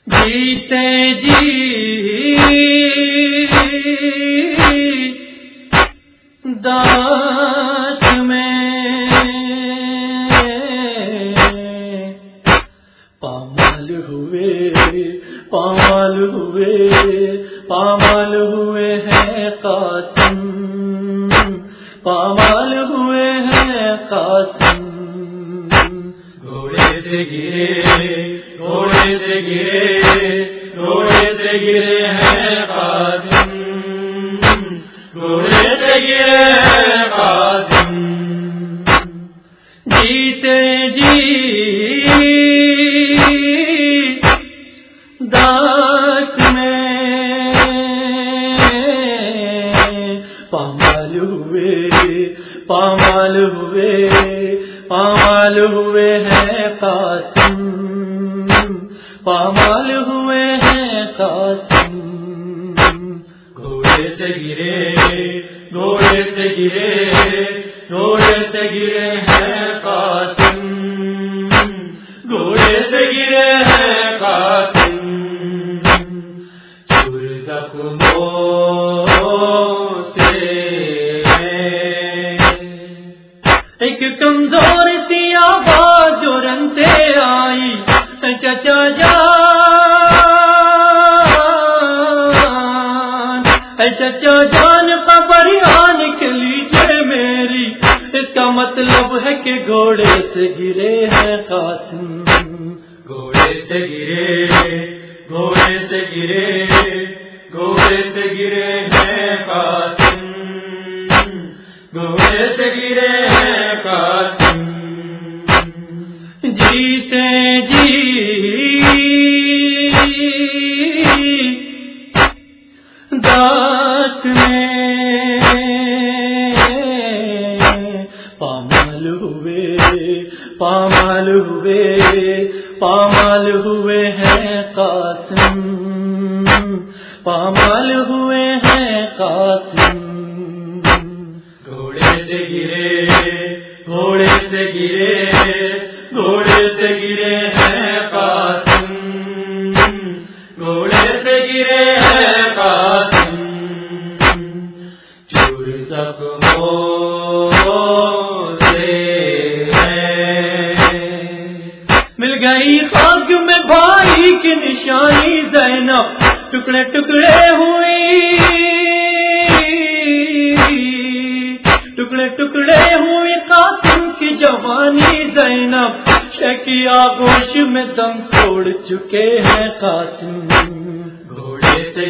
جیتے جی داشت میں پامال ہوئے ہیں قاسم، پامال ہوئے ہیں قاسم، گھوڑے سے گرے ہیں قاسم، گھوڑے سے گرے ہیں قاسم، جیتے جی داشت میں پامال ہوئے ہیں قاسم، پامال ہوئے ہیں قاسم، گھوڑے سے گرے ہیں قاسم، گھوڑے سے گرے ہیں قاسم، چور زخموں سے ایک کمزور سی آواز جو رن سے آئی، چچا جان خبر نکلی جے میری، اس کا مطلب ہے کہ گھوڑے سے گرے ہیں قاسم، گھوڑے سے گرے ہیں قاسم، گھوڑے سے گرے ہیں قاسم، جیتے جی داشت میں پامال ہوئے ہیں قاسم، پامال ہوئے ہیں قاسم، گھوڑے سے گرے ہیں قاسم، گھوڑے سے گرے ہیں قاسم، چور زخموں سے مل گئی خاک میں بھائی کی نشانی زینب، ٹکڑے ٹکڑے ہوئی قاسم کی جوانی زینب، شکی آغوش میں دم توڑ چکے ہیں قاسم، گھوڑے سے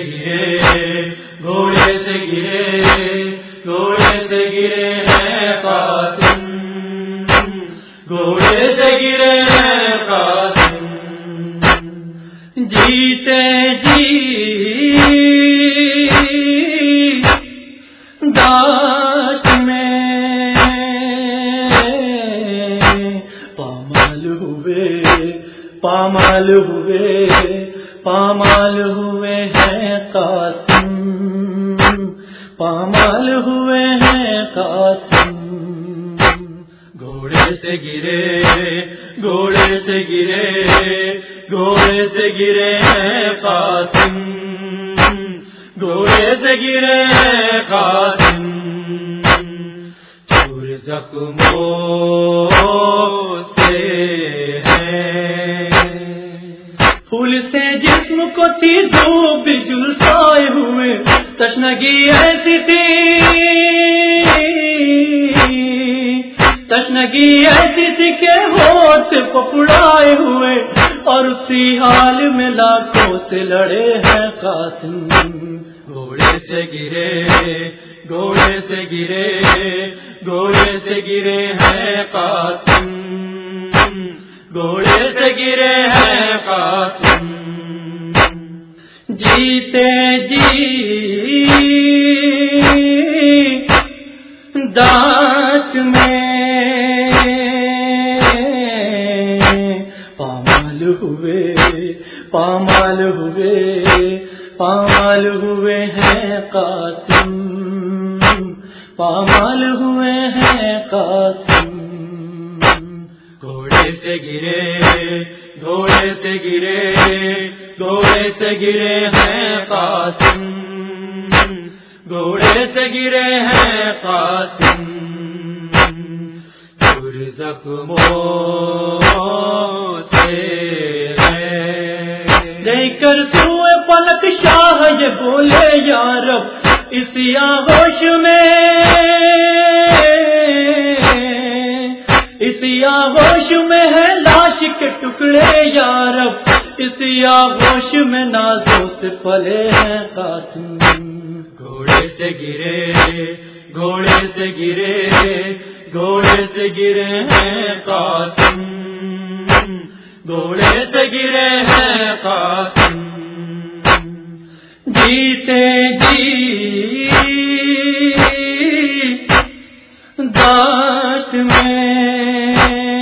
گرے ہیں قاسم، گھوڑے سے گرے ہیں قاسم، جیتے جی داشت میں پامال ہوئے ہیں قاسم، پامال ہوئے ہیں قاسم، گھوڑے سے گرے ہیں قاسم، گھوڑے سے گرے ہیں قاسم، چور زخموں سے پھول سے جسم کو تھی دھوپ جلسائے ہوئے، تشنگی ایسی تھی کہ ہوت پپڑائے ہوئے، اور اسی حال میں لاکھوں سے لڑے ہیں قاسم، گھوڑے سے گرے ہیں قاسم، گھوڑے سے گرے ہیں قاسم، جیتے جی داشت میں پامال ہوئے ہیں قاسم، پامال ہوئے ہیں قاسم، گھوڑے سے گرے گھوڑے سے گرے ہیں قاسم، گھوڑے سے گرے ہیں قاسم، چور زخموں سے ہے، دیکھ کر سوئے پلک شاہ یہ بولے یا رب اسی آغوش میں، اسی آغوش میں ہے لاش کے ٹکڑے یا رب، اسی آغوش میں نازوں سے پلے ہیں قاسم، گھوڑے سے گرے، گھوڑے سے گرے، گھوڑے سے گرے ہیں قاسم، گھوڑے سے گرے ہیں قاسم، جیتے جی داشت میں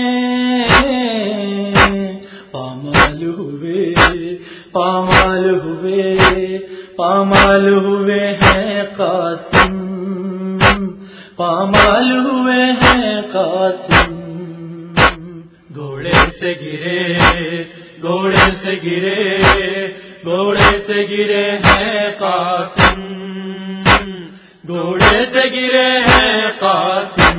پامال ہوئے، پامال ہوئے، پامال ہوئے ہیں قاسم، پامال ہوئے ہیں قاسم، گھوڑے سے گرے، گھوڑے سے گرے، گھوڑے سے گرے ہیں قاسم، گھوڑے سے گرے ہیں قاسم،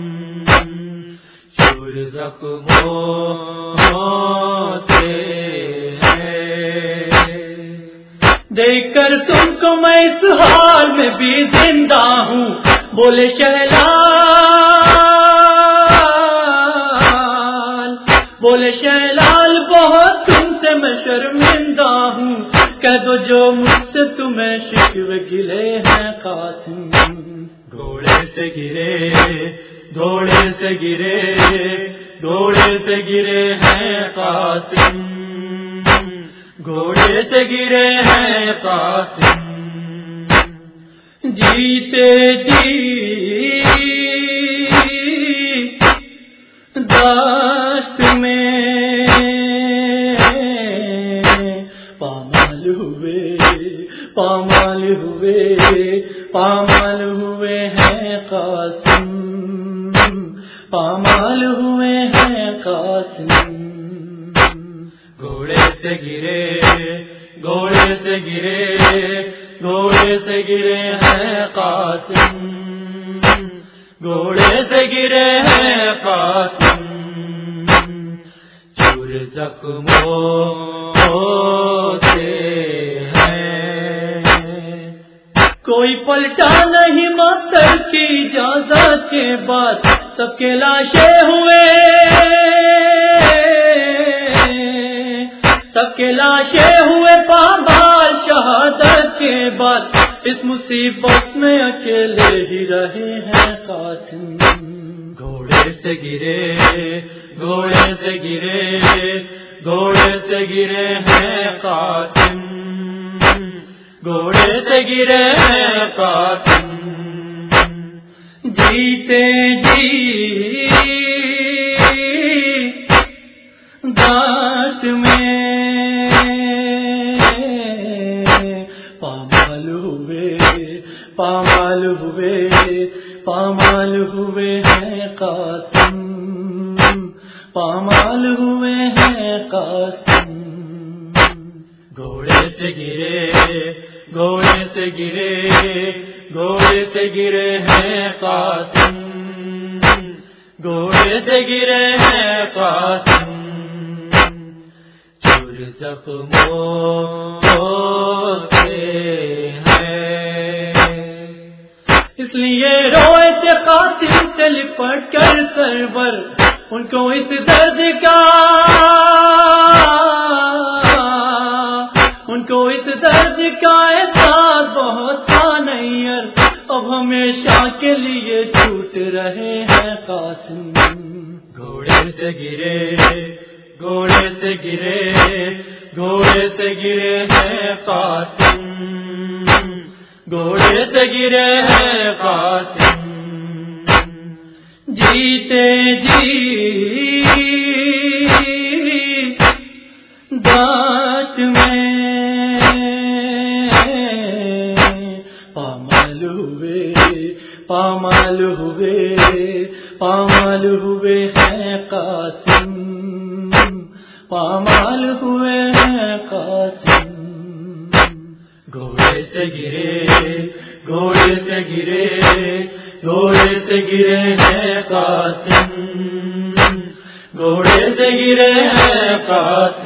چور زخموں سے ہے، دیکھ کر تم کو میں اس حال میں بھی زندہ ہوں، بولے شہلال، بولے شہلال بہت تم سے میں شرمندہ ہوں، کہہ دو جو مجھ سے تمہیں شکوے گلے ہیں قاسم، گھوڑے سے گرے، گھوڑے سے گرے، گھوڑے سے گرے ہیں قاسم، گھوڑے سے گرے ہیں قاسم، جیتے جی داشت میں پامال ہوئے، پامال ہوئے، پامال ہوئے ہیں قاسم، پامال ہوئے ہیں قاسم، گھوڑے سے گرے، گھوڑے سے گرے، گھوڑے سے گرے ہیں قاسم، گھوڑے سے گرے ہیں قاسم، چور زخموں سے ہے، کوئی پلٹا نہیں ماتر کی اجازت کے بعد، سب کے لاشیں ہوئے، سب کے لاشیں ہوئے پامال شہادت کے بعد، اس مصیبت میں اکیلے ہی رہے ہیں قاسم، گھوڑے سے گرے، گھوڑے سے گرے، گھوڑے سے گرے ہیں قاسم، گھوڑے سے گرے ہیں قاسم، جیتے جی داشت میں پامال ہوئے، پامال ہوئے، پامال ہوئے ہیں قاسم، پامال ہوئے ہیں قاسم، گھوڑے سے گرے، گھوڑے سے گرے، گھوڑے سے گرے ہیں قاسم، گھوڑے سے گرے ہیں قاسم، چور زخموں سے ہے، اس لیے روئے تھے قاسم سے لپٹ کر سرور، ان کو اس درد کا، ان کو اس درد کا احساس بہت تھا نہیں، اب ہمیشہ کے لیے چھوٹ رہے ہیں قاسم، گھوڑے سے گرے، گھوڑے سے گرے، گھوڑے سے گرے ہیں قاسم، گھوڑے سے گرے ہیں قاسم، جیتے جی داشت میں پامال ہوئے، پامال ہوئے، پامال ہوئے ہیں قاسم، پامال ہوئے ہیں قاسم. گھوڑے سے گرے گھوڑے سے گرے گھوڑے سے گرے ہیں قاسم. گھوڑے سے گرے ہیں قاسم.